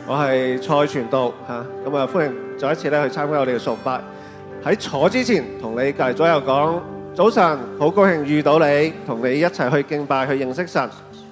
我係蔡傳道嚇，咁歡迎再一次咧去參加我哋嘅崇拜。喺坐之前，同你隔離左右講早晨，好高興遇到你，同你一齊去敬拜，去認識神。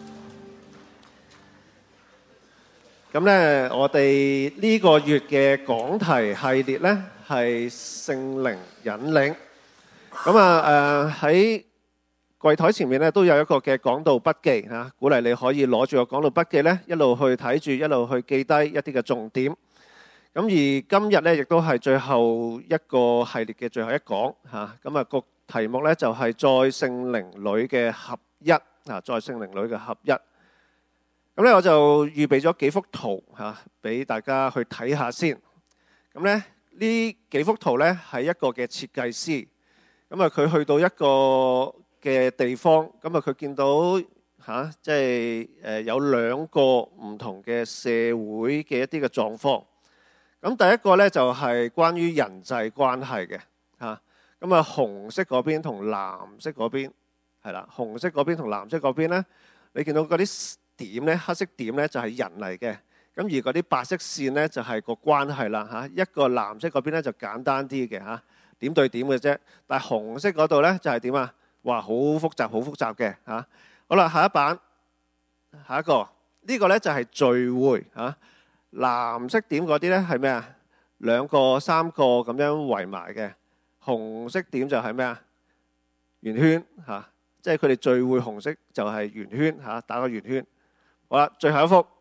咁咧，我哋呢個月嘅講題系列咧係聖靈引領。咁喺櫃台前面咧都有一個嘅講道筆記嚇，鼓勵你可以攞住個講道筆記咧，一路去睇住，一路去記低一啲嘅重點。咁而今日咧亦都係最後一個系列嘅最後一講嚇。咁個題目咧就係在聖靈裏嘅合一啊，在聖靈裏嘅合一。咁咧我就預備咗幾幅圖嚇，俾大家去睇下先。咁咧呢幾幅圖咧係一個嘅設計師，咁佢去到一個嘅地方，咁佢見到即係有兩個唔同嘅社會嘅一啲嘅狀況。咁第一個咧就係關於人際關係嘅嚇。咁紅色嗰邊同藍色嗰邊係啦，紅色嗰邊同藍色嗰邊咧，你見到嗰啲點咧，黑色點咧就係人嚟嘅。咁而嗰啲白色線咧就係個關係啦嚇。一個藍色嗰邊咧就簡單啲嘅嚇，點對點嘅啫。但係紅色嗰度咧就係點啊？哇，好複雜，好複雜嘅嚇。好啦，下一版，下一個呢個咧就係聚會嚇。藍色點嗰啲咧係咩啊？兩個、三個咁樣圍埋嘅。紅色點就係咩啊？圓圈嚇，即係佢哋聚會紅色就係圓圈嚇，打個圓圈。好啦，最後一幅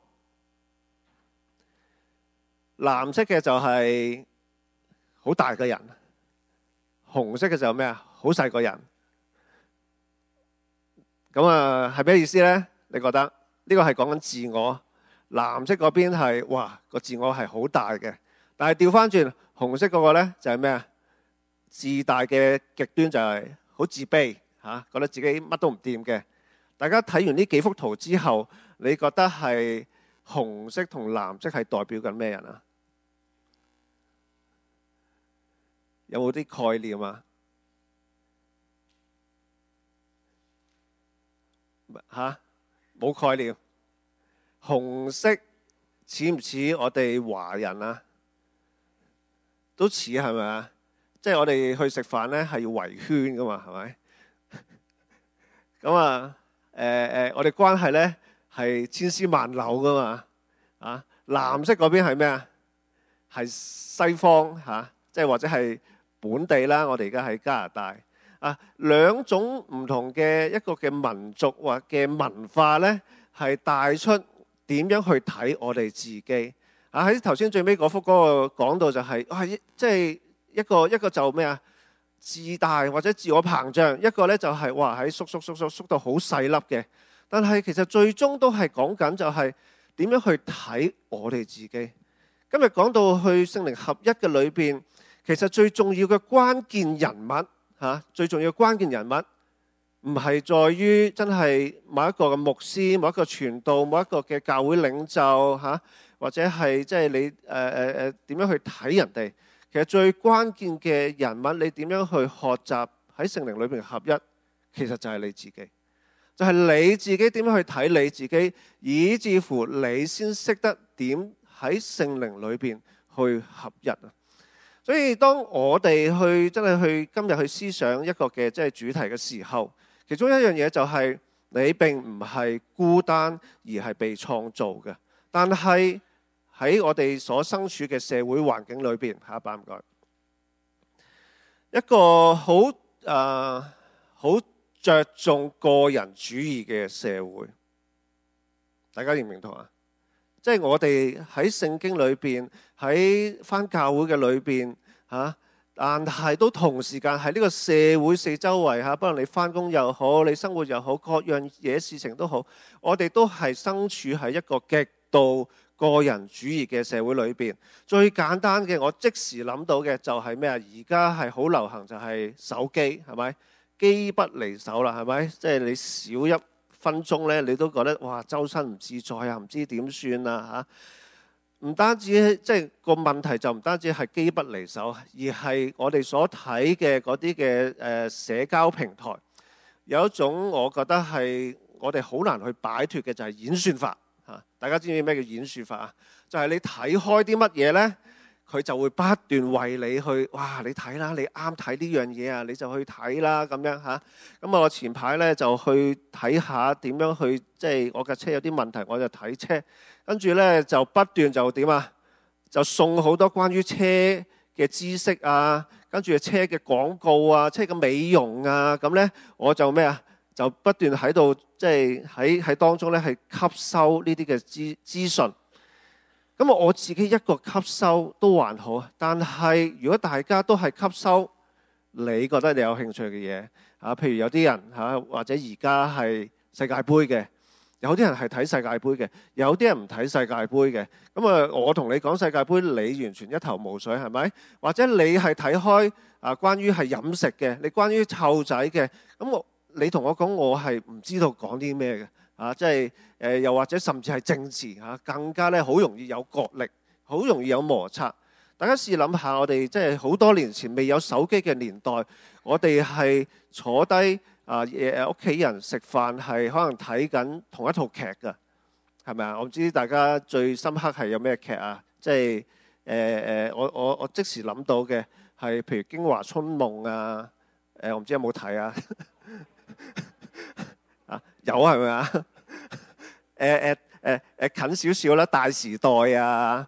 藍色嘅就係好大嘅人，紅色嘅就係咩啊？好細個人。咁係咩意思呢？你覺得呢個係講緊自我？藍色嗰邊係哇，個自我係好大嘅，但係調翻轉紅色嗰個呢就係咩啊？自大嘅極端就係好自卑嚇，覺得自己乜都唔掂嘅。大家睇完呢幾幅圖之後，你覺得係紅色同藍色係代表緊咩人啊？有冇啲概念啊？嚇，冇概念。紅色似唔似我哋華人啊？都似係咪啊？即係我哋去食飯咧係要圍圈噶嘛，係咪？咁我哋關係咧係千絲萬縷噶嘛。啊，藍色嗰邊係咩啊？係西方嚇，即係或者係本地啦。我哋而家喺加拿大啊，兩種唔同嘅一個嘅民族或嘅文化咧，係帶出點樣去睇我哋自己啊。喺頭先最尾嗰幅嗰個講到就係即係一個就咩啊？自大或者自我膨脹，一個咧就係哇喺縮到好細粒嘅。但係其實最終都係講緊就係點樣去睇我哋自己。今日講到去聖靈合一嘅裏邊，其實最重要嘅關鍵人物最重要嘅關鍵人物唔係在於真係某一個嘅牧師、某一個傳道、某一個嘅教會領袖或者係即係你點樣去睇人哋。其實最關鍵嘅人物，你點樣去學習喺聖靈裏邊合一，其實就係你自己，就係你自己點樣去睇你自己，以至乎你先識得點喺聖靈裏邊去合一啊！所以當我哋去真係去今日去思想一個嘅即係主題嘅時候，其中一樣嘢就係你並唔係孤單而係被創造嘅，但係喺我哋所身處嘅社會環境裏邊，下一版唔該，一個好着重個人主義嘅社會，大家認唔認同啊？即係我哋喺聖經裏邊，喺返教會嘅裏邊但係都同時間喺呢個社會四周圍不論你返工又好，你生活又好，各樣嘢事情都好，我哋都係身處喺一個極度個人主義嘅社會裏邊。最簡單嘅，我即時諗到嘅就係咩啊？而家係好流行就係手機，係咪？機不離手啦，係咪？即係你少一分鐘咧，你都覺得哇，周身唔自在啊，唔知點算啊嚇！唔單止即係個問題就唔單止係機不離手，而係我哋所睇嘅嗰啲嘅社交平台，有一種我覺得係我哋好難去擺脫嘅，就係演算法大家知唔知咩叫演算法啊？就係你睇開啲乜嘢呢，佢就會不斷為你去，哇！你睇啦，你啱睇呢樣嘢啊，你就去睇啦咁樣嚇。咁我前排呢，就去睇下點樣去，即係我架車有啲問題，我就睇車，跟住呢，就不斷就點啊，就送好多關於車嘅知識啊，跟住車嘅廣告啊，車嘅美容啊，咁呢，我就咩啊？就不斷喺度，即係喺當中咧，係吸收呢啲嘅資訊。咁我自己一個吸收都還好，但係如果大家都係吸收你覺得你有興趣嘅嘢啊，譬如有啲人嚇，或者而家係世界盃嘅，有啲人係睇世界盃嘅，有啲人唔睇世界盃嘅。咁啊，我同你講世界盃，你完全一頭霧水，係咪？或者你係睇開啊，關於係飲食嘅，你關於湊仔嘅，咁你同我講，我係唔知道講啲咩嘅啊！即係又或者甚至係政治嚇，更加咧好容易有角力，好容易有摩擦。大家試諗下，我哋即係好多年前未有手機嘅年代，我哋係坐低屋企人食飯係可能睇緊同一套劇㗎，係咪啊？我唔知大家最深刻係有咩劇啊？即係我即時諗到嘅係譬如《京華春夢》啊，我唔知有冇睇啊？有係咪啊？近少少啦，《大時代》啊，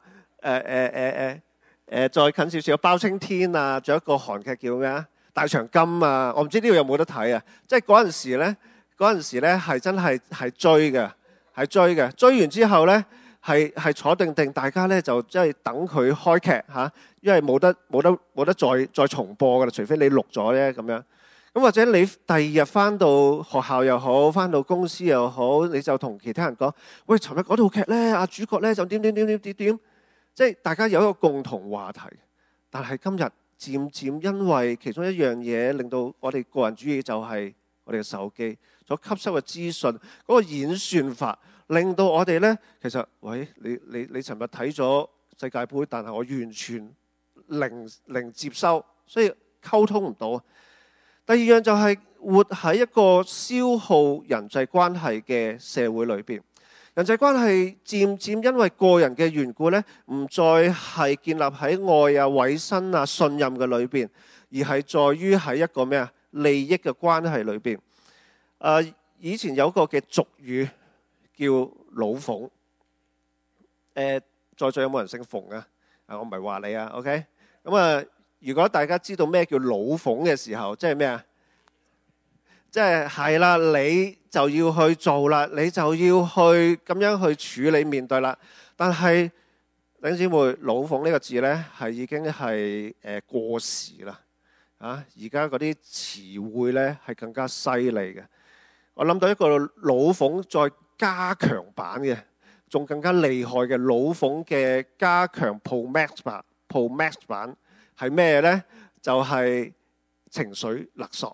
再近少少《包青天》啊，仲有一個韓劇叫咩啊？《大長今》啊，我唔知呢度有冇得睇啊？即係嗰陣時咧係真係追嘅，係追嘅。追完之後咧係坐定，大家咧就即係等佢開劇嚇，因為冇得再重播㗎啦，除非你錄咗咧咁樣。咁或者你第二日翻到學校又好，翻到公司又好，你就同其他人講：喂，尋日嗰套劇咧，主角咧就點，即係大家有一個共同話題。但係今日漸漸因為其中一樣嘢，令到我哋個人主義就係我哋嘅手機所吸收嘅資訊嗰個演算法，令到我哋咧其實，喂，你尋日睇咗世界盃，但係我完全零接收，所以溝通唔到。第二樣就係活喺一個消耗人際關係嘅社會裏邊，人際關係漸漸因為個人嘅緣故咧，唔再係建立喺愛啊、委身啊、信任嘅裏邊，而係在於喺一個咩啊利益嘅關係裏邊。以前有個嘅俗語叫老馮，在座有冇人姓馮啊？我唔係話你啊 ，OK？ 咁如果大家知道咩叫老馮嘅時候，即係咩啊？即係啦，你就要去做啦，你就要去咁樣去處理面對啦。但係弟兄姊妹，老馮呢個字呢，係已經係過時啦。而家嗰啲詞彙呢，係更加犀利嘅。我諗到一個老馮再加強版嘅，仲更加厲害嘅老馮嘅加強 Pro Max 版係咩呢？就係情緒勒索。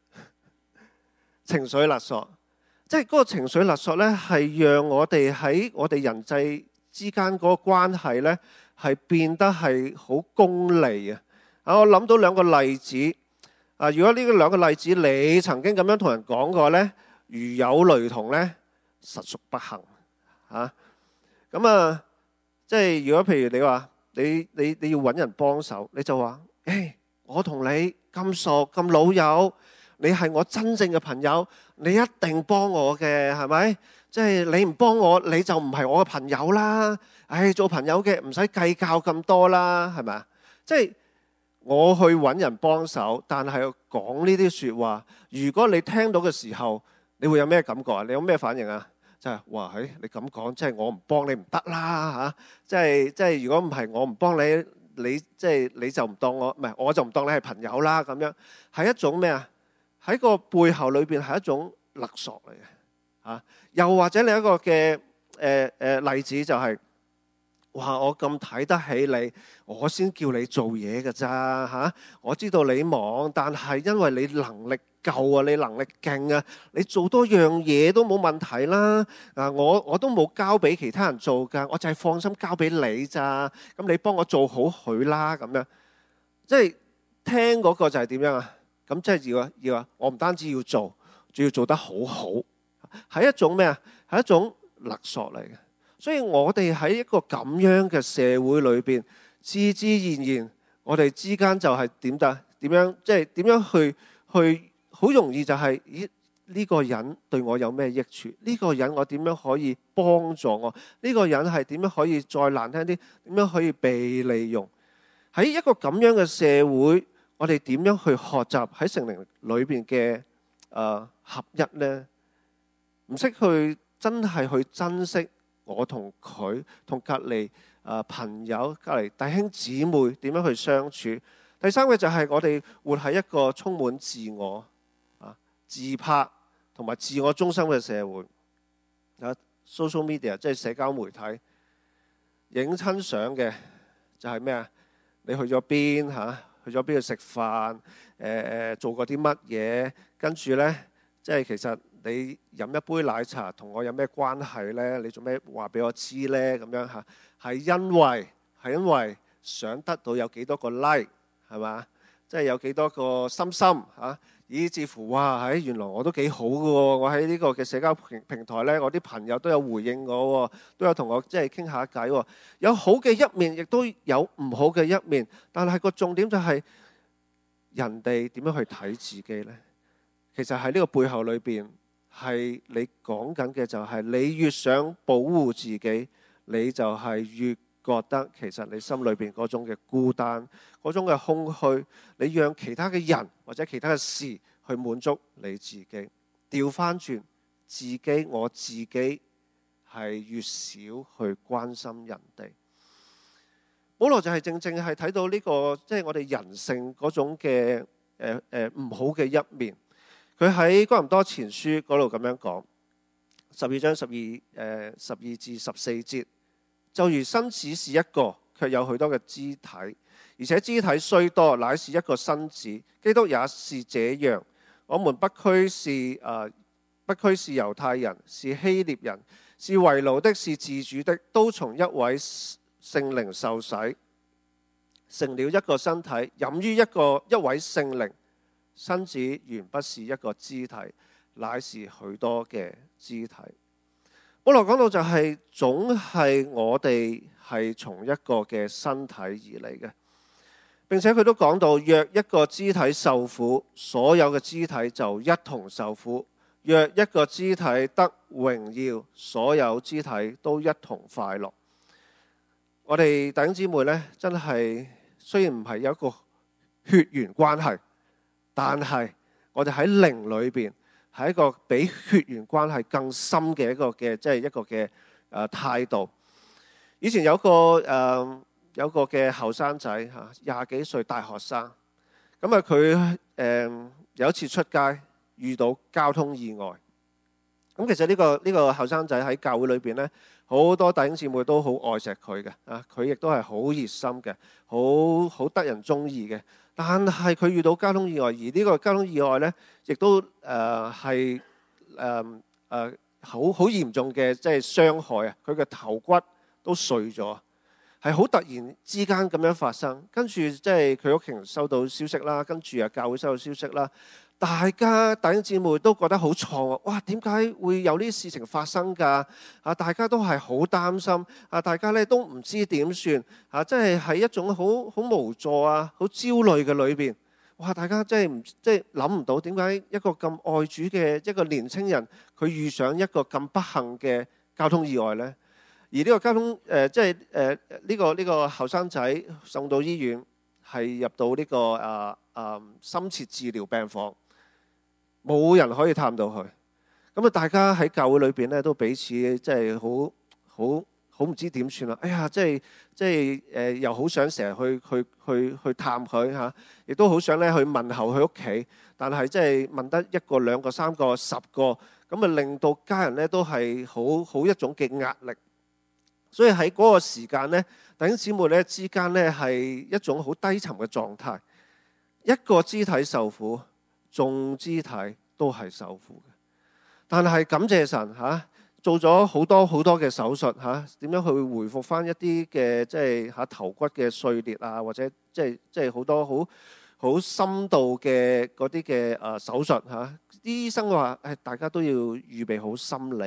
情緒勒索，即係嗰個情緒勒索呢，係讓我哋喺我哋人際之間嗰個關係呢，係變得係好功利啊！我諗到兩個例子如果呢兩個例子你曾經咁樣同人講過呢，如有雷同呢，實屬不幸咁即係如果譬如你話你要揾人幫手，你就話：我同你咁熟咁老友。你係我真正嘅朋友，你一定幫我嘅，係咪？即係你唔幫我，你就唔係我嘅朋友啦。做朋友嘅唔使計較咁多啦，係咪啊？即係我去揾人幫手，但係講呢啲説話，如果你聽到嘅時候，你會有咩感覺啊？你有咩反應啊？就係哇，你咁講，即係我唔幫你唔得啦嚇！即係如果唔係我唔幫你，你就唔當我，唔係我就唔當你係朋友啦咁樣，係一種咩啊？喺個背後裏邊係一種勒索嚟嘅又或者另一個嘅例子就係話我咁睇得起你，我先叫你做嘢㗎咋我知道你忙，但係因為你能力夠你能力勁你做多樣嘢都冇問題啦我都冇交俾其他人做㗎，我就係放心交俾你咋，咁你幫我做好佢啦咁樣，即係聽嗰個就係點樣啊？咁即係要我唔單止要做，仲要做得好好，係一種咩啊？係一種勒索嚟嘅。 所以我哋喺一個咁樣嘅社會裏邊，自自然然我哋之間就係點樣，即係點樣去好容易就係，咦，呢個人對我有咩益處？呢個人我點樣可以幫助我？呢個人係點樣可以再難聽啲？點樣可以被利用？喺一個咁樣嘅社會，我哋點樣去學習喺聖靈裏邊嘅合一呢？唔識去真係去珍惜我同佢同隔離朋友、隔離弟兄姊妹點樣去相處？第三個就係我哋活喺一個充滿自我自拍同埋自我中心嘅社會。social media 即係社交媒體，影親相嘅就係咩啊？你去咗邊嚇？去咗邊度食飯？做過啲乜嘢？跟住呢，即係其實你飲一杯奶茶同我有咩關係呢？你做咩話俾我知呢？咁樣嚇，係因為想得到有幾多個 like 係嘛？即係有幾多個心嚇？以至乎哇，原來我都幾好嘅喎！我喺呢個嘅社交平台呢，我啲朋友都有回應我，都有同我即係傾下偈。有好嘅一面，亦都有唔好嘅一面。但係個重點就係人哋點樣去睇自己呢？其實喺呢個背後裏邊，係你講緊嘅就係你越想保護自己，你就係越覺得其實你心裏邊嗰種嘅孤單，嗰種嘅空虛，你讓其他嘅人或者其他嘅事去滿足你自己。調翻轉我自己係越少去關心人哋。保羅就係正正係睇到呢個即係我哋人性嗰種嘅唔好嘅一面。佢喺哥林多前書嗰度咁樣講，12章12至14節。就如身子是一個，卻有許多嘅肢體，而且肢體雖多，乃是一個身子。基督也是這樣。我們不拘是猶太人，是希臘人，是為奴的，是自主的，都從一位聖靈受洗，成了一個身體，飲於一位聖靈。身子原不是一個肢體，乃是許多嘅肢體。保羅講到就係總係我哋係從一個嘅身體而嚟嘅，並且佢都講到，若一個肢體受苦，所有嘅肢體就一同受苦；若一個肢體得榮耀，所有肢體都一同快樂。我哋弟兄姊妹呢，真係雖然唔係有一個血緣關係，但係我哋喺靈裏邊係一個比血緣關係更深嘅一個嘅即係一個嘅態度。以前有個嘅後生仔20幾歲大學生，咁啊佢有一次出街遇到交通意外。咁其實呢個後生仔喺教會裏邊咧，好多弟兄姊妹都好愛錫佢嘅佢亦都係好熱心嘅，好得人中意嘅。但係佢遇到交通意外，而呢個交通意外呢，亦都係好嚴重嘅，即係傷害啊！佢嘅頭骨都碎咗，係好突然之間咁樣發生。跟住即係佢屋企人收到消息啦，跟住教會收到消息啦，大家弟兄姊妹都覺得好錯愕。哇！點解會有呢啲事情發生㗎？大家都係好擔心大家咧都唔知點算即係喺一種好無助好焦慮嘅裏邊。哇！大家即係諗唔到點解一個咁愛主嘅一個年青人，佢遇上一個咁不幸嘅交通意外呢？而呢個交通呢個後生仔送到醫院，係入到呢個深切治療病房。冇人可以探到佢，咁啊！大家喺教會裏邊咧，都彼此即係好唔知點算啦。哎呀，即係又好想成日去探佢亦都好想咧去問候佢屋企，但係即係問得一個、兩個、三個、10個，咁啊令到家人咧都係好一種嘅壓力。所以喺嗰個時間咧，弟兄姊妹咧之間咧係一種好低沉嘅狀態。一個肢體受苦，眾肢體都係受苦嘅，但係感謝神做咗好多嘅手術點樣去回復翻一啲嘅即係頭骨嘅碎裂或者即係好多好深度嘅嗰啲嘅手術啲醫生話大家都要預備好心理，即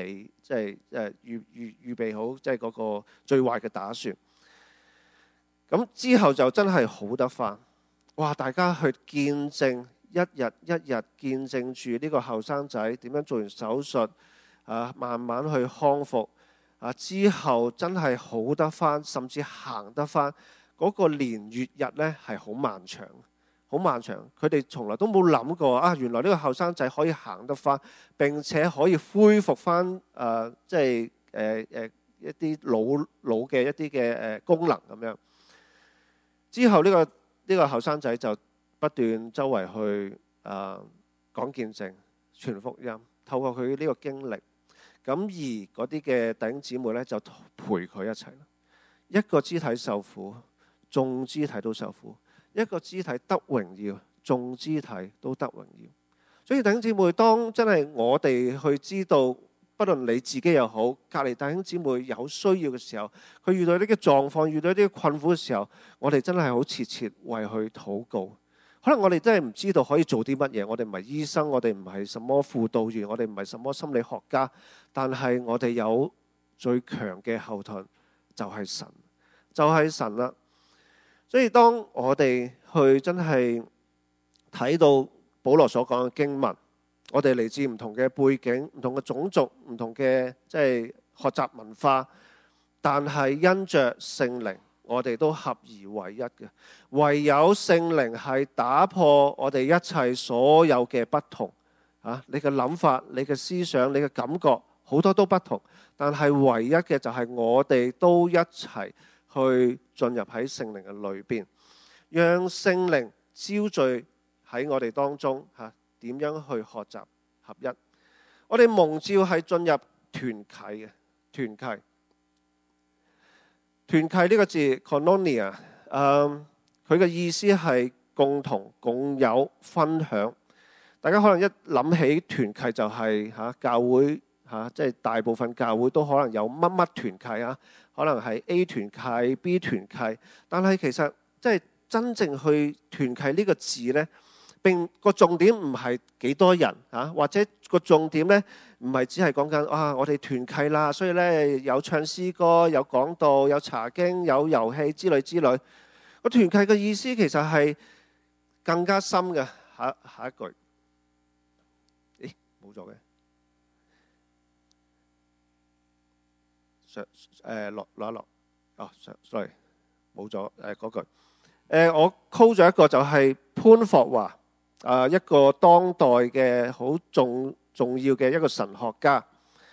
即係預備好即係嗰個最壞嘅打算。咁之後就真係好得返，哇！大家去見證一日一日見證住呢個後生仔點樣做完手術慢慢去康復之後真係好得返，甚至行得返。嗰個年月日呢係好漫長，好漫長。佢哋從來都冇諗過原來呢個後生仔可以行得返，並且可以恢復返即係一啲老嘅一啲嘅功能咁樣。之後呢個後生仔就不斷周圍去講見證、傳福音，透過佢呢個經歷。咁而嗰啲嘅弟兄姊妹呢，就陪佢一齊。一個肢體受苦，眾肢體都受苦；一個肢體得榮耀，眾肢體都得榮耀。所以弟兄姊妹，當真係我哋去知道，不論你自己又好，隔離弟兄姊妹有需要嘅時候，佢遇到呢個狀況，遇到呢啲困苦嘅時候，我哋真係好切切為佢禱告。可能我哋真係唔知道可以做啲乜嘢，我哋唔係醫生，我哋唔係什麼輔導員，我哋唔係什麼心理學家，但係我哋有最強嘅後盾，就係神，就係神啦。所以當我哋去真係睇到保羅所講嘅經文，我哋嚟自唔同嘅背景、唔同嘅種族、唔同嘅即係學習文化，但係因着聖靈，我哋都合而為一嘅。唯有聖靈係打破我哋一切所有嘅不同你嘅諗法、你嘅思想、你嘅感覺好多都不同，但係唯一嘅就係我哋都一齊去進入喺聖靈嘅裏邊，讓聖靈招聚喺我哋當中點樣去學習合一。我哋蒙召係進入團契嘅團契。團契呢個字 koinonia， 佢嘅意思係共同、共有、分享。大家可能一諗起團契就係教會即係大部分教會都可能有乜乜團契可能係 A 團契、B 團契，但係其實即係真正去團契呢個字呢，並個重點唔係幾多人或者個重點呢唔係只係講緊我哋團契啦，所以呢有唱詩歌、有講道、有查經、有遊戲之類之類。個團契嘅意思其實係更加深嘅。下一句，冇咗嘅，落sorry， 冇咗嗰句。我 call 咗一個就係潘霍華。一個當代嘅好重要嘅一個神學家。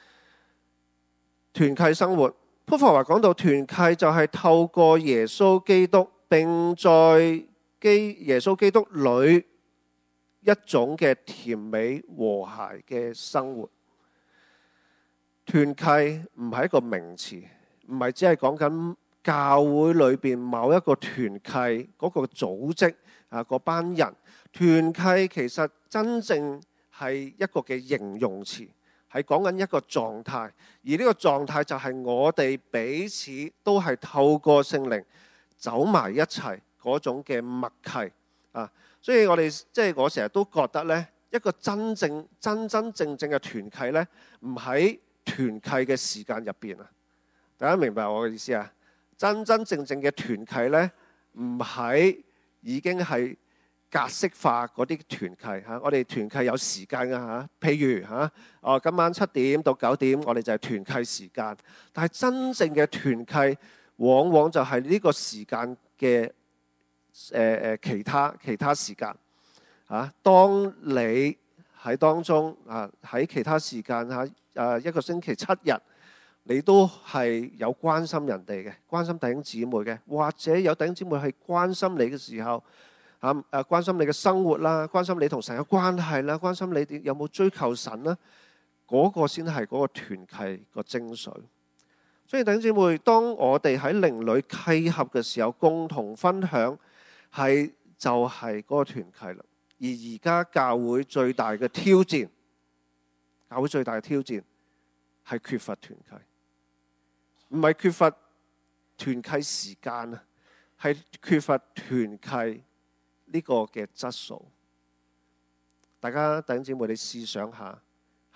團契生活，潘霍華講到團契就係透過耶穌基督，並在耶穌基督裏一種嘅甜美和諧嘅生活。團契唔係一個名詞，唔係只係講緊教會裏邊某一個團契嗰個組織嗰班人。團契其實真正係一個嘅形容詞，係講緊一個狀態，而呢個狀態就係我哋彼此都係透過聖靈走埋一齊嗰種嘅默契所以我哋即係我成日都覺得呢，一個真正嘅團契呢，唔喺團契嘅時間入邊大家明白我嘅意思真正嘅團契呢，唔喺已經係格式化嗰啲團契我哋團契有時間㗎譬如今晚7點到9點我哋就係團契時間，但係真正嘅團契往往就係呢個時間嘅其他時間當你喺當中喺其他時間一個星期7日，你都係有關心人哋嘅，關心弟兄姊妹嘅，或者有弟兄姊妹係關心你嘅時候關心你嘅生活啦，關心你同神嘅關係啦，關心你有冇追求神啦，嗰個先係嗰個團契個精髓。所以弟兄姊妹，當我哋喺靈裏契合嘅時候，共同分享就係嗰個團契啦。而家教會最大嘅挑戰，係缺乏團契，唔係缺乏團契時間係缺乏團契呢個嘅質素。大家弟兄姊妹，你試想下，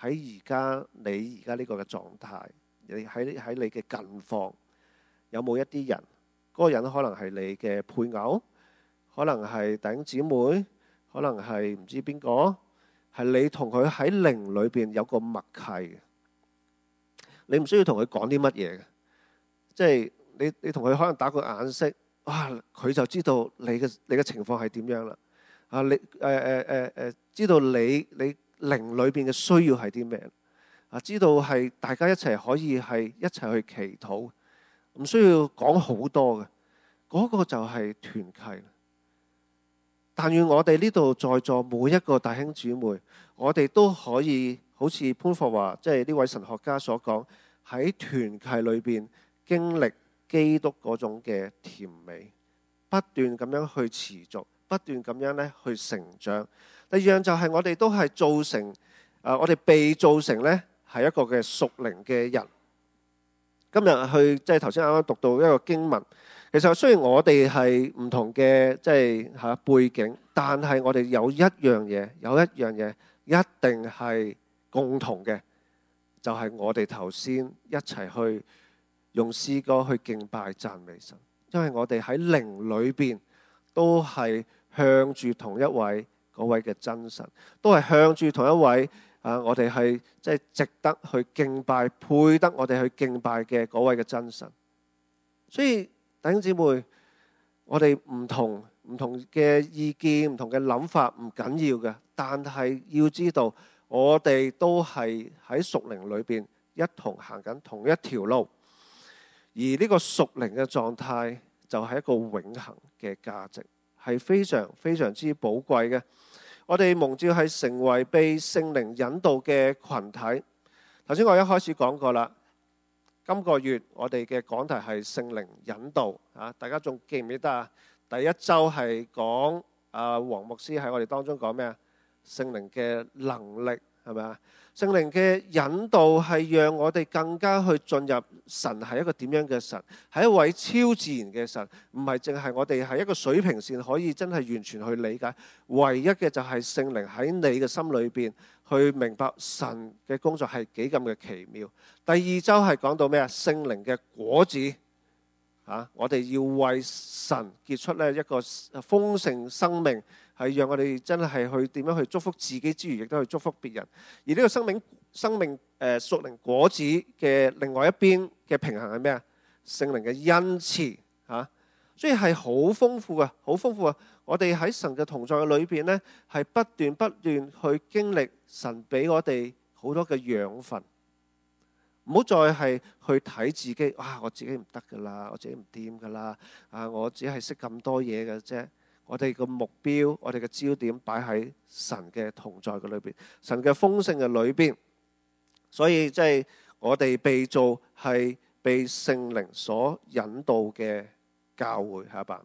喺你而家呢個嘅狀態，你喺你嘅近況，有冇一啲人？嗰個人可能係你嘅配偶，可能係弟兄姊妹，可能係唔知邊個，係你同佢喺靈裏邊有個默契嘅。你唔需要同佢講啲乜嘢嘅，即係你同佢可能打個眼色，哇，佢就知道你嘅情況係點樣啦。啊，你知道你靈裏邊嘅需要係啲咩？啊，知道係大家一齊可以係一齊去祈禱，唔需要講好多嘅，嗰個就係團契。但願我哋呢度在座每一個弟兄姊妹，我哋都可以好似潘霍華即係呢位神學家所講，喺團契裏邊經歷基督嗰種嘅甜美，不斷咁樣去持續，不斷咁樣咧去成長。第二樣就係我哋都係造成我哋被造成咧係一個嘅屬靈嘅人。今日去即係頭先啱啱讀到一個經文，其實雖然我哋係唔同嘅即係背景，但係我哋有一樣嘢一定係共同嘅，就係我哋頭先一齊去用詩歌去敬拜讚美神，因為我哋喺靈裏邊都係向住同一位嗰位嘅真神，都係向住同一位我哋係即係值得去敬拜、配得我哋去敬拜嘅嗰位嘅真神。所以弟兄姊妹，我哋唔同嘅意見、唔同嘅諗法唔緊要嘅，但係要知道我哋都係喺屬靈裏邊一同行緊同一條路，而呢個屬靈嘅狀態就係一個永恆嘅價值，係非常非常之寶貴嘅。我哋蒙召係成為被聖靈引導嘅群體。頭先我一開始講過啦，今個月我哋嘅講題係聖靈引導啊，大家仲記唔記得啊？第一周係講黃牧師喺我哋當中講咩啊？聖靈嘅能力係咪啊？聖靈嘅引導係讓我哋更加去進入神係一個點樣嘅神，係一位超自然嘅神，唔係淨係我哋係一個水平線可以真係完全去理解。唯一嘅就係聖靈喺你嘅心裏邊去明白神嘅工作係幾咁嘅奇妙。第二周係講到咩啊？聖靈嘅果子我哋要為神結出呢一個豐盛生命，係讓我哋真係去點樣去祝福自己之餘，亦都去祝福別人。而呢個生命屬靈果子嘅另外一邊嘅平衡係咩啊？聖靈嘅恩賜所以係好豐富嘅，好豐富啊！我哋喺神嘅同在嘅裏邊呢，係不斷去經歷神俾我哋好多嘅養分。唔好再係去睇自己，我自己唔得噶啦，我自己唔掂噶啦，我只係識咁多嘢嘅啫。我哋個目標，我哋嘅焦點擺喺神嘅同在嘅裏邊，神嘅豐盛嘅裏邊。所以即係我哋被造係被聖靈所引導嘅教會，下一版。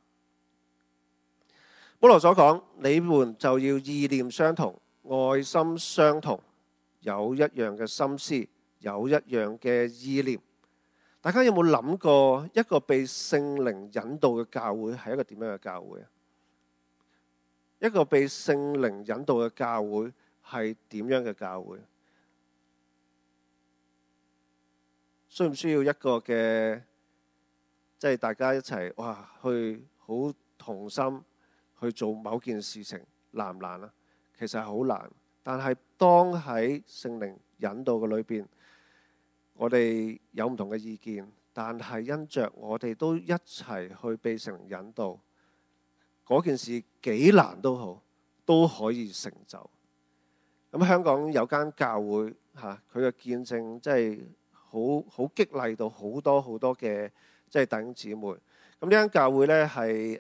保羅所講，你們就要意念相同，愛心相同，有一樣嘅心思，有一樣嘅意念。大家有冇諗過一個被聖靈引導嘅教會係一個點樣嘅教會啊？一個被聖靈引導嘅教會係點樣嘅教會？需唔需要一個嘅即係大家一齊去好同心去做某件事情，難唔難啊？其實係好難，但係當喺聖靈引導嘅裏邊，我哋有唔同嘅意見，但係因着我哋都一齊去被聖靈引導，嗰件事幾難都好，都可以成就。咁香港有間教會佢嘅見證真係好激勵到好多好多嘅即係弟兄姊妹。咁呢間教會呢係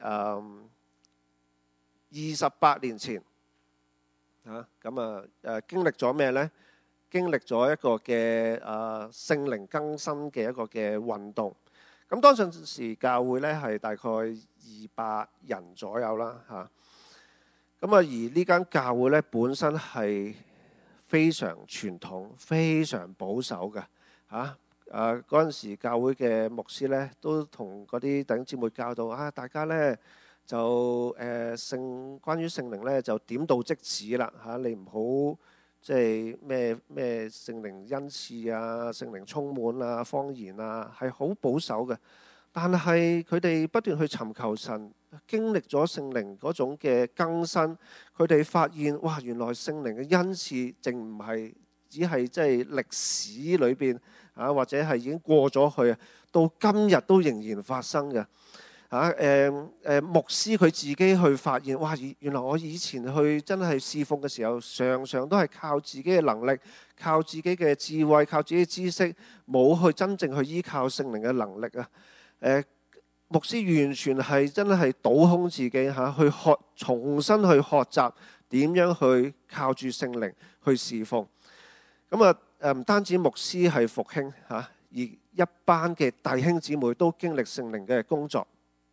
28年前經歷咗咩呢？經歷咗一個嘅聖靈更新嘅一個嘅運動。咁當陣時教會呢係大概200人左右啦而呢間教會呢本身係非常傳統、非常保守嘅嗰陣時教會嘅牧師呢都同嗰啲弟兄姊妹教導大家呢就關於聖靈呢就點到即止啦你唔好即係咩聖靈恩賜啊、聖靈充滿啊、方言啊，係好保守嘅。但係佢哋不斷去尋求神，經歷咗聖靈嗰種嘅更新，佢哋發現哇，原來聖靈嘅恩賜淨唔係只係即係歷史裏邊啊，或者係已經過咗去啊，到今日都仍然發生嘅。牧師佢自己去發現，哇！原來我以前去真係侍奉嘅時候，常常都係靠自己嘅能力，靠自己嘅智慧，靠自己嘅知識，冇去真正去依靠聖靈嘅能力啊！牧師完全係真係倒空自己去重新去學習點樣去靠住聖靈去侍奉。咁唔單止牧師係復興而一班嘅弟兄姊妹都經歷聖靈嘅工作。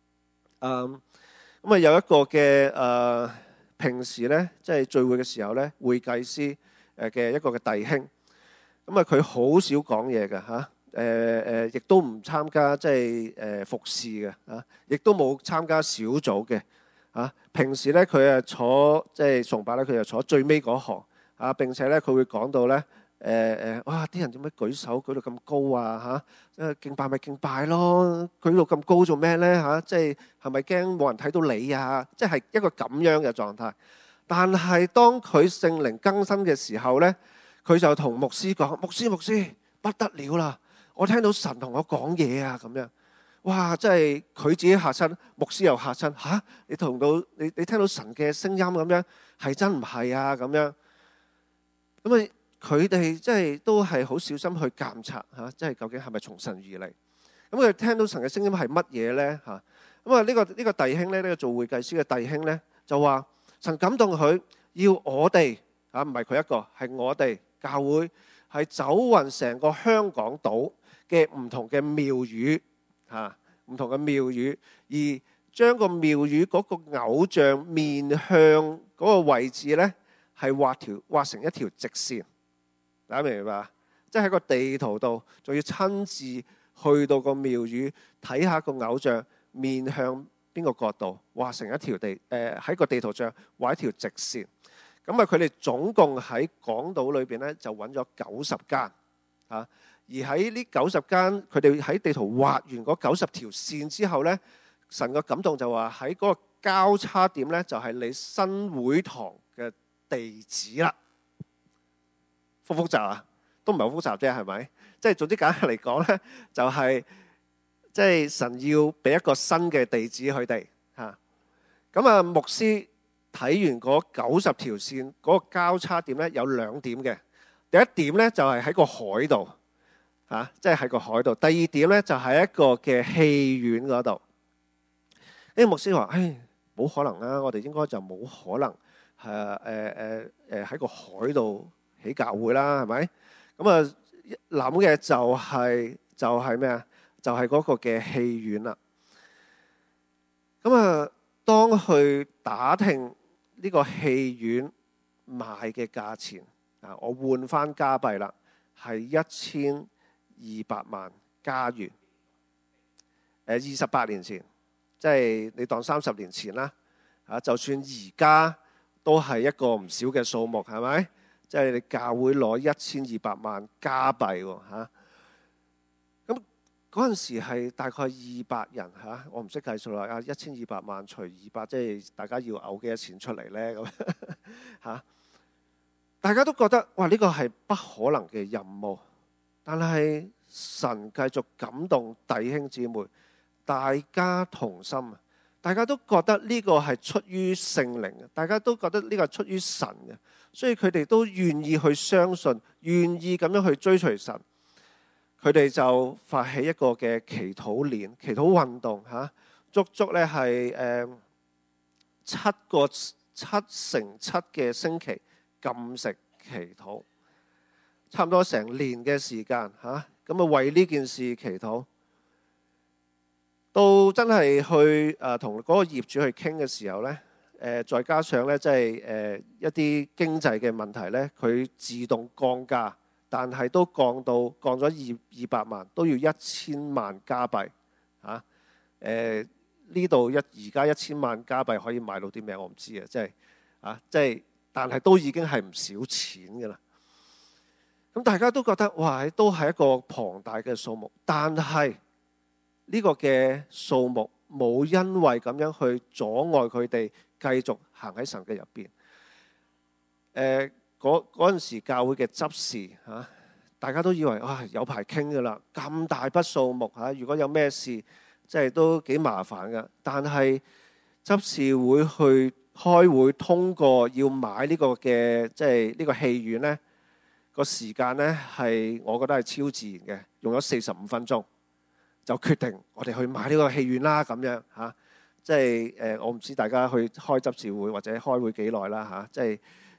有一個嘅平時咧，即係聚會嘅時候咧，會計師嘅一個嘅弟兄，佢好少講嘢嘅亦都唔參加即係服侍嘅亦都冇參加小組嘅平時咧佢坐即係崇拜咧，佢就坐最尾嗰行並且咧佢會講到咧哇！啲人點解舉手舉到咁高啊？敬拜咪敬拜咯，舉到咁高做咩咧？即係咪驚冇人睇到你啊？即係一個咁樣嘅狀態。但係當佢聖靈更新嘅時候咧，佢就同牧師講：牧師不得了啦！我聽到神同我講嘢啊！咁樣哇！即係佢自己嚇親，牧師又嚇親你聽到神嘅聲音咁樣係真唔係啊？咁樣咁佢哋即係都係好小心去監察即係究竟係咪從神而嚟？咁佢聽到神嘅聲音係乜嘢咧？呢個弟兄咧，呢個做會計師嘅弟兄咧，就話神感動佢，要我哋唔係佢一個，係我哋教會係走勻成個香港島嘅唔同嘅廟宇唔同嘅廟宇，而將個廟宇嗰個偶像面向嗰個位置咧，係畫成一條直線。大家明唔明白？即係喺個地圖度，仲要親自去到個廟宇睇下個偶像面向邊個角度，畫成一條喺個地圖上畫一條直線。咁佢哋總共喺港島裏邊咧就揾咗90間而喺呢90間，佢哋喺地圖畫完嗰90條線之後咧，神嘅感動就話喺嗰個交叉點咧，就係你新會堂嘅地址啦。複唔複雜啊？都唔係好複雜啫，係咪？即係總之簡單嚟講咧，就係即係神要俾一個新嘅地址佢哋咁牧師睇完嗰90條線嗰個交叉點咧，有2點嘅。第一點咧就係喺個海度即係喺個海度。第二點咧就係一個嘅戲院嗰度。呢個牧師話：冇可能啊！我哋應該就冇可能喺個海度起教會啦，係咪？咁諗嘅就係咩啊？就係嗰個嘅戲院啦。當去打聽呢個戲院賣嘅價錢我換翻加幣啦，係1200萬加元。28年前，即係你當30年前啦。就算而家都係一個唔少嘅數目，係咪？即係你教會攞1200萬加幣喎。咁嗰陣時係大概200人我唔識計數啦。1200萬除200，即係大家要嘔幾多錢出嚟咧？咁大家都覺得哇，呢個係不可能嘅任務。但係神繼續感動弟兄姊妹，大家同心，大家都覺得呢個係出於聖靈，大家都覺得呢個係出於神嘅，所以佢哋都願意去相信，願意咁樣去追隨神。佢哋就發起一個嘅祈禱鏈、祈禱運動足足咧係7乘7嘅星期禁食祈禱，差唔多成年嘅時間咁為呢件事祈禱。到真係去同嗰個業主去傾嘅時候咧，再加上咧即係一啲經濟嘅問題咧，佢自動降價，但係都降咗200萬，都要1000萬加幣呢度而家1000萬加幣可以買到啲咩？我唔知啊，即係但係都已經係唔少錢㗎啦。咁大家都覺得哇，都係一個龐大嘅數目，但係呢個嘅數目冇因為咁樣去阻礙佢哋繼續行喺神嘅入邊。嗰陣時教會嘅執事嚇，大家都以為有排傾㗎啦，咁大筆數目嚇，如果有咩事，即係都幾麻煩㗎。但係執事會去開會通過要買呢個嘅即係呢個戲院呢個時間呢，係我覺得係超自然嘅，用咗45分鐘就決定我哋去買呢個戲院啦咁樣嚇。即係我唔知大家去開執事會或者開會幾耐啦嚇，即係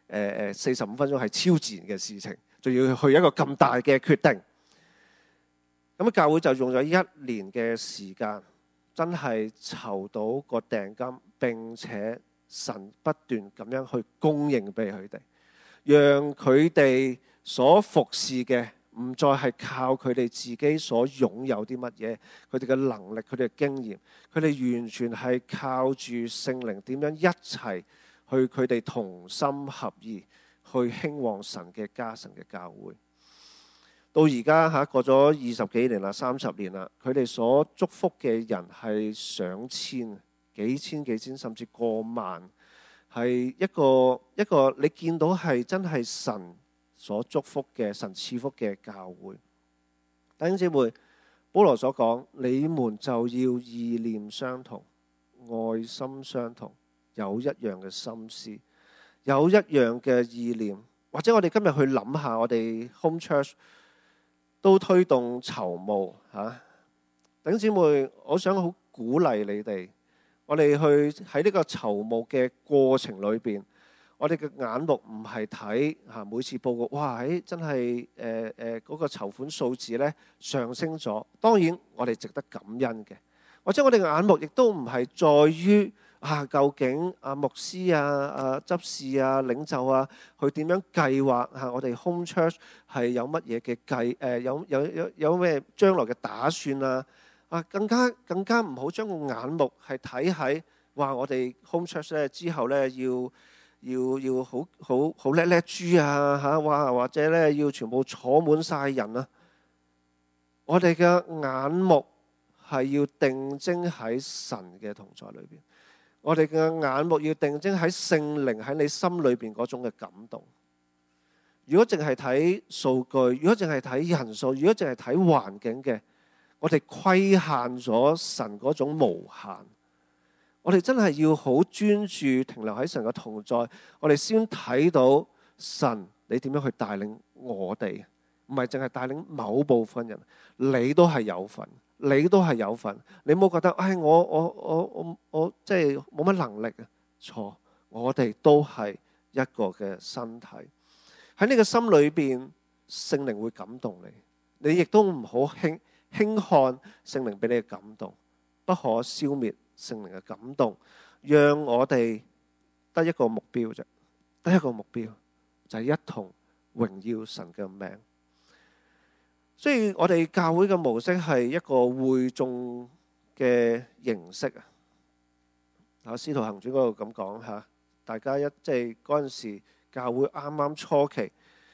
45分鐘係超自然嘅事情，仲要去一個咁大嘅決定。咁教會就用咗1年嘅時間，真係籌到個訂金，並且神不斷咁樣去供應俾佢哋，讓佢哋所服侍嘅唔再係靠佢哋自己所擁有啲乜嘢，佢哋嘅能力、佢哋嘅經驗，佢哋完全係靠住聖靈點樣一齊去，佢哋同心合意去興旺神嘅家、神嘅教會。到而家過咗20幾年啦、30年啦，佢哋所祝福嘅人係上千、幾千，甚至過萬，係一個你見到係真係神所祝福嘅、神賜福嘅教會。弟兄姊妹，保羅所講，你們就要意念相同、愛心相同，有一樣嘅心思，有一樣嘅意念。或者我哋今日去諗下，我哋 Home Church 都推動籌募嚇。弟兄姊妹，我想好鼓勵你哋，我哋去喺呢個籌募嘅過程裏邊，我哋嘅眼目唔係睇每次報告，哇！真係嗰個籌款數字咧上升咗。當然我哋值得感恩嘅，或者我哋嘅眼目亦都唔係在於究竟牧師執事領袖去點樣計劃我哋 Home Church 係有乜嘢嘅有咩將來嘅打算更加唔好將個眼目係睇喺我哋 Home Church 咧之後咧要好叻豬或者咧要全部坐滿晒人啊！我哋嘅眼目係要定睛喺神嘅同在裏邊，我哋嘅眼目要定睛喺聖靈喺你心裏邊嗰種嘅感動。如果淨係睇數據，如果淨係睇人數，如果淨係睇環境嘅，我哋規限咗神嗰種無限。我哋真係要好專注停留喺神嘅同在，我哋先睇到神你點樣去帶領我哋，唔係淨係帶領某部分人，你都係有份，你都係有份。你冇覺得我即係冇乜能力啊？錯，我哋都係一個嘅身體。喺你嘅心裏邊，聖靈會感動你，你亦都唔好輕看聖靈俾你嘅感動，不可消滅聖靈嘅感動，讓我哋得一個目標啫，得一個目標就係一同榮耀神嘅名。所以我哋教會嘅模式係一個會眾嘅形式啊。使徒行傳嗰度咁講大家即係嗰陣時教會啱啱初期，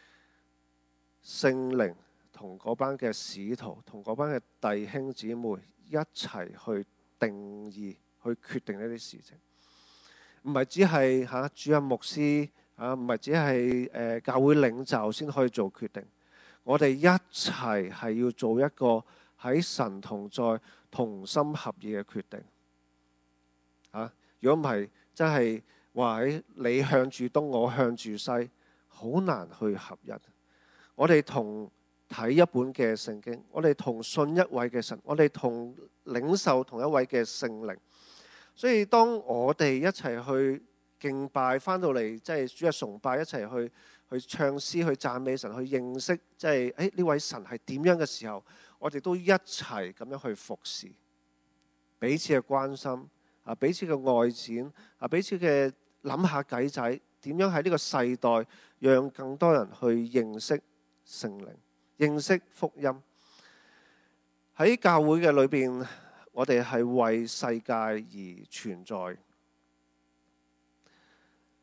聖靈同嗰班嘅使徒同嗰班嘅弟兄姊妹一齊去定義去決定呢啲事情，唔係只係主任牧師唔係只係教會領袖先可以做決定。我哋一齊係要做一個喺神同在同心合意嘅決定如果唔係真係話你向住東我向住西，好難去合一。我哋同睇一本嘅聖經，我哋同信一位嘅神，我哋同領受同一位嘅聖靈。所以當我哋一齊去敬拜，翻到嚟即係主日崇拜，一齊去唱詩，去讚美神，去認識即係呢位神係點樣嘅時候，我哋都一齊咁樣去服侍，彼此嘅關心彼此嘅愛展彼此嘅諗下計仔，點樣喺呢個世代讓更多人去認識聖靈，認識福音。喺教會嘅裏邊，我哋係為世界而存在。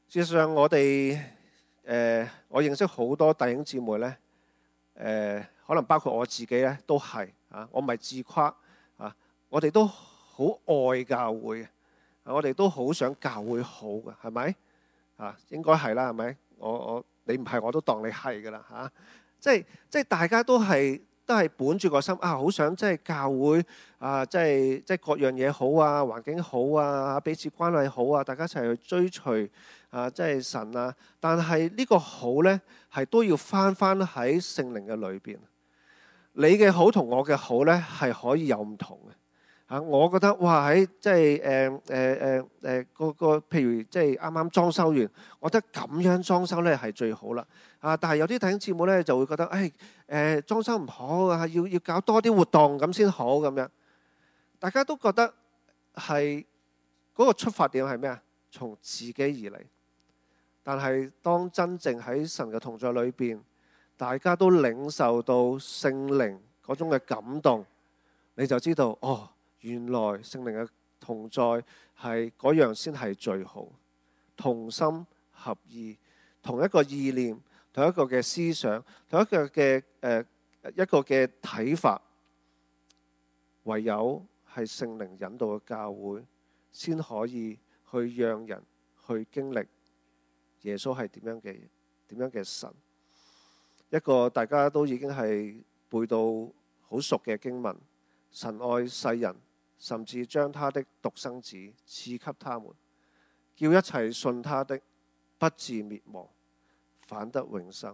事實上，我認識好多弟兄姊妹咧，可能包括我自己咧，都係啊，我唔係自誇啊，我哋都好愛教會，我哋都好想教會好嘅，係咪啊？應該係啦，係咪？你唔係我都當你係噶啦嚇，即係大家都係本住個心啊，好想即係教會啊，即係各樣嘢好啊，環境好啊，彼此關係好啊，大家一齊去追隨啊，即係神啊。但係呢個好呢，係都要翻喺聖靈嘅裏邊。你嘅好同我嘅好呢，係可以有唔同嘅。我覺得哇喺即係譬如即係啱啱裝修完，我覺得咁樣裝修咧係最好啦。但係有啲弟兄姊妹咧就會覺得，裝修唔好啊，要搞多啲活動咁先好咁樣。大家都覺得係嗰個出發點係咩啊？從自己而嚟。但係當真正喺神嘅同在裏邊，大家都領受到聖靈嗰種嘅感動，你就知道哦。原來聖靈嘅同在係嗰樣先係最好，同心合意，同一個意念，同一個嘅思想，同一個嘅一個嘅睇法，唯有係聖靈引導嘅教會，先可以去讓人去經歷耶穌係點樣嘅神。一個大家都已經係背到好熟嘅經文，神愛世人，甚至將他的獨生子賜給他們，叫一切信他的不至滅亡，反得永生。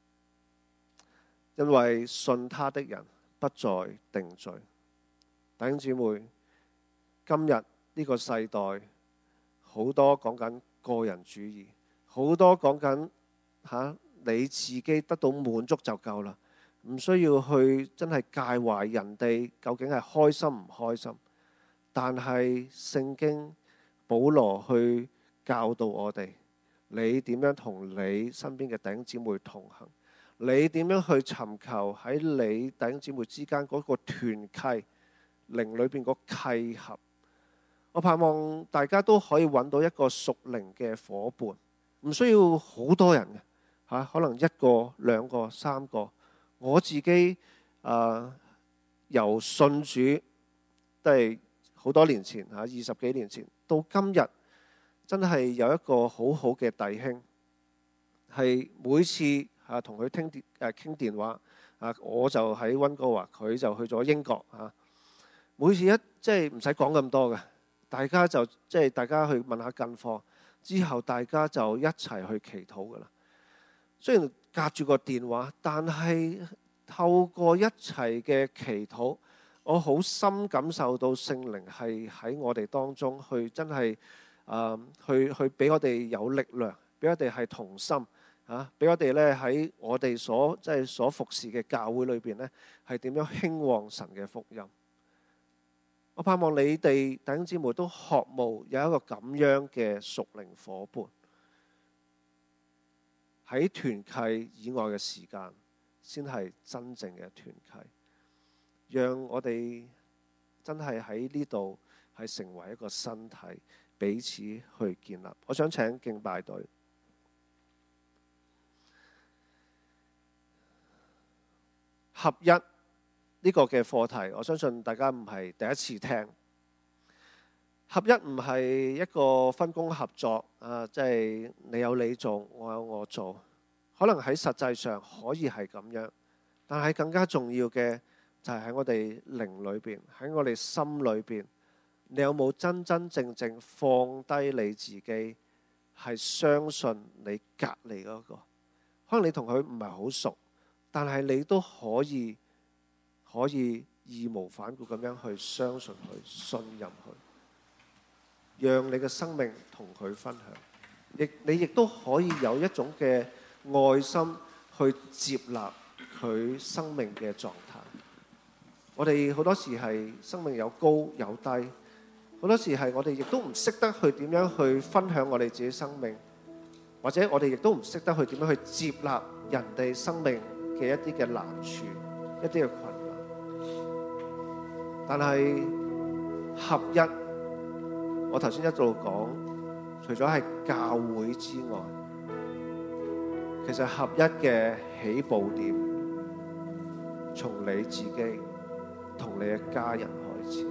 因為信他的人不再定罪。弟兄姊妹，今日呢個世代好多講緊個人主義，好多講緊你自己得到滿足就夠啦，唔需要去真係介懷人哋究竟係開心唔開心。但係聖經保羅去教導我哋，你點樣同你身邊嘅弟兄姊妹同行？你點樣去尋求喺你弟兄姊妹之間嗰個團契，靈裏邊個契合？我盼望大家都可以揾到一個屬靈嘅夥伴，唔需要好多人嘅，可能一個、兩個、三個。我自己由信主都係好多年前20幾年前到今日，真係有一個好好嘅弟兄，係每次同佢傾電話，我就喺溫哥華，佢就去咗英國。每次即係唔使講咁多嘅，大家就即係大家去問下近況，之後大家就一齊去祈禱噶啦。雖然隔住個電話，但係透過一齊嘅祈禱，我好深感受到聖靈係喺我哋當中去真係去俾我哋有力量，俾我哋係同心俾我哋咧喺我哋所服侍嘅教會裏邊咧係點樣興旺神嘅福音。我盼望你哋弟兄姊妹都渴慕有一個咁樣嘅屬靈夥伴，喺團契以外嘅時間先係真正嘅團契。讓我哋真係喺呢度係成為一個身體，彼此去建立。我想請敬拜隊合一呢個嘅課題，我相信大家唔係第一次聽。合一唔係一個分工合作即係你有你做，我有我做。可能喺實際上可以係咁樣，但係更加重要嘅就係喺我哋靈裏邊，喺我哋心裏邊，你有冇真真正正放低你自己，係相信你隔離嗰個？可能你同佢唔係好熟，但係你都可以義無反顧咁樣去相信佢、信任佢，讓你嘅生命同佢分享。你亦都可以有一種嘅愛心去接納佢生命嘅狀態。我哋好多時係生命有高有低，好多時係我哋亦都唔識得去點樣去分享我哋自己生命，或者我哋亦都唔識得去點樣去接納人哋生命嘅一啲嘅難處、一啲嘅困難。但係合一，我頭先一路講， 除咗係教會之外，其實合一嘅起步點，從你自己同你嘅家人開始。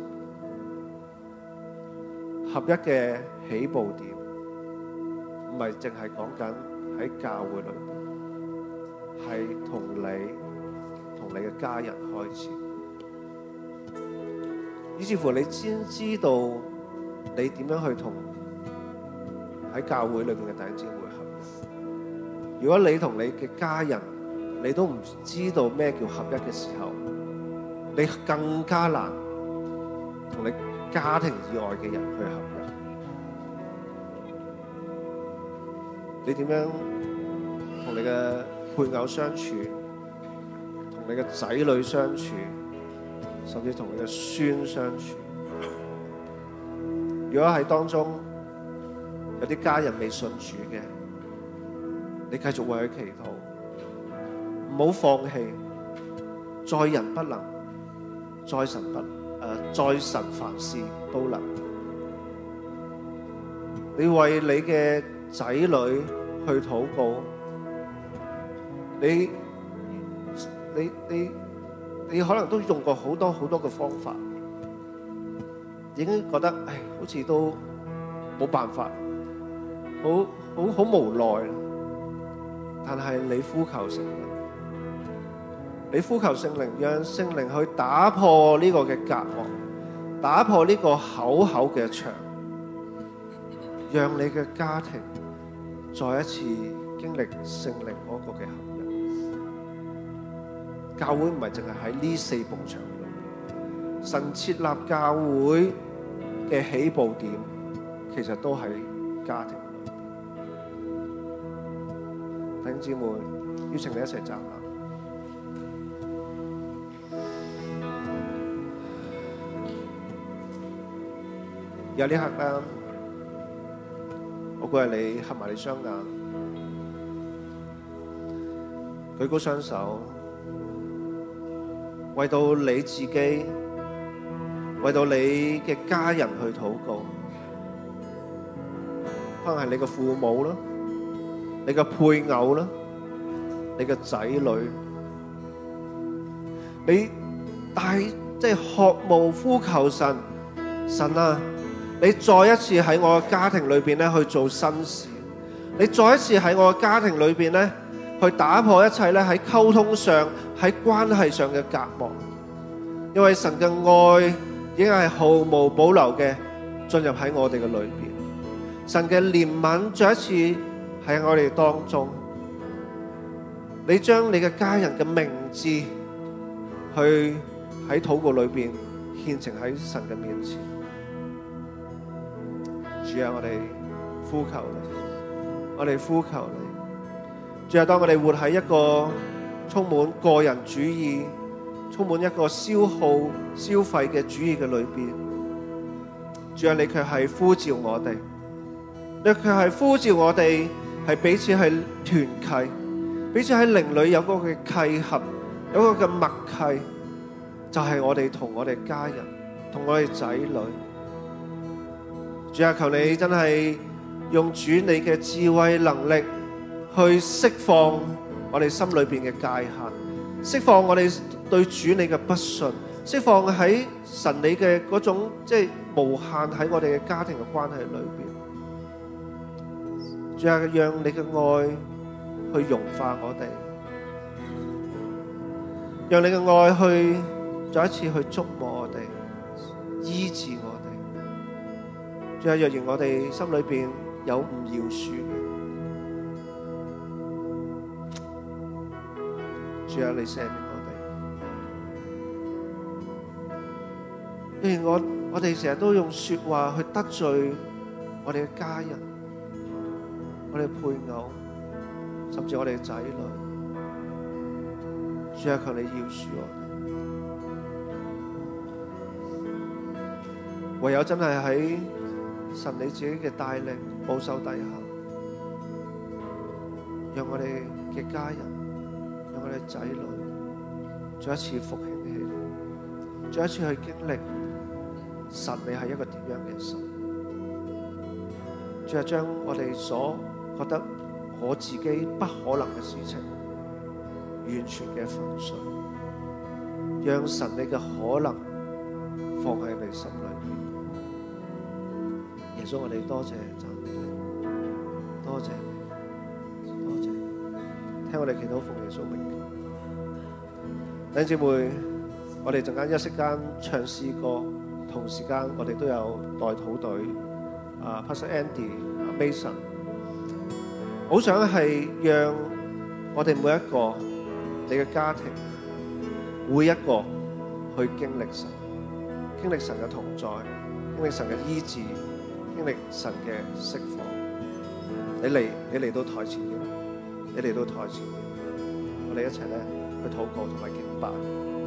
合一嘅起步點，唔係淨係講緊喺教會裏邊，係同你嘅家人開始，以至乎你先知道你點樣去同喺教會裏邊嘅弟兄姊妹合一。如果你同你嘅家人，你都唔知道咩叫合一嘅時候，你更加難同你家庭以外嘅人去合一。你點樣同你嘅配偶相處，同你嘅仔女相處，甚至同你嘅孫相處？如果喺當中有啲家人未信主嘅，你繼續為佢祈禱，唔好放棄。在人不能，在神凡事都能。你為你嘅仔女去禱告，你可能都用過好多嘅方法，已經覺得好似都冇辦法，好無奈。但係你呼求聖靈，你呼求聖靈，讓聖靈去打破呢個嘅隔膜，打破呢個厚厚嘅牆，讓你嘅家庭再一次經歷聖靈嗰個嘅合一。教會唔係淨係喺呢四埲牆度，神設立教會嘅起步點，其實都喺家庭裏。弟兄姊妹，邀請你一齊站立。有呢刻啦，我鼓勵你合埋你雙眼，舉高雙手，為到你自己，為到你嘅家人去禱告。可能係你嘅父母啦，你嘅配偶啦，你嘅仔女，你即係渴慕呼求神啊！你再一次喺我嘅家庭裏邊咧去做新事，你再一次喺我嘅家庭裏邊咧去打破一切咧喺溝通上、喺關係上嘅隔膜，因為神嘅愛已經係毫無保留嘅進入喺我哋嘅裏邊，神嘅憐憫再一次喺我哋當中。你將你嘅家人嘅名字去喺禱告裏邊獻呈喺神嘅面前。主啊，我哋呼求你，我哋呼求你。主啊，當我哋活喺一個充滿個人主義、充滿一個消耗、消費嘅主義嘅裏邊，主啊，你卻係呼召我哋，你卻係呼召我哋係彼此係團契，彼此喺靈裏有嗰個嘅契合，有嗰個嘅默契，就係我哋同我哋家人、同我哋仔女。主啊，求你真係用主你嘅智慧能力去釋放我哋心裏邊嘅界限，釋放我哋對主你嘅不信，釋放喺神你嘅嗰種即係無限喺我哋嘅家庭嘅關係裏邊。主啊，讓你嘅愛去融化我哋，讓你嘅愛去再一次去觸摸我哋，醫治我哋。主啊，若然我哋心裏邊有唔饒恕嘅，主啊，你赦免我哋。雖然我哋成日都用說話去得罪我哋嘅家人、我哋嘅配偶，甚至我哋嘅仔女，主啊，求你饒恕我哋。唯有真係喺神你自己嘅帶領保守底下，讓我哋嘅家人，讓我哋仔女再一次復興起嚟，再一次去經歷神你係一個點樣嘅神。 主啊，將我哋所覺得我自己不可能嘅事情，完全嘅粉碎，讓神你嘅可能放喺你心裏面。耶穌，我哋多謝讚美你，多謝你，多謝你，聽我哋祈禱奉耶穌名求。弟兄姊妹，我哋陣間休息間唱詩歌，同時間我哋都有代禱隊Pastor Andy、Mason， 好想係讓我哋每一個你嘅家庭，每一個去經歷神，經歷神嘅同在，經歷神嘅醫治，經歷神嘅釋放。你嚟到台前嘅，你嚟到台前嘅，我哋一齊咧去禱告同埋敬拜。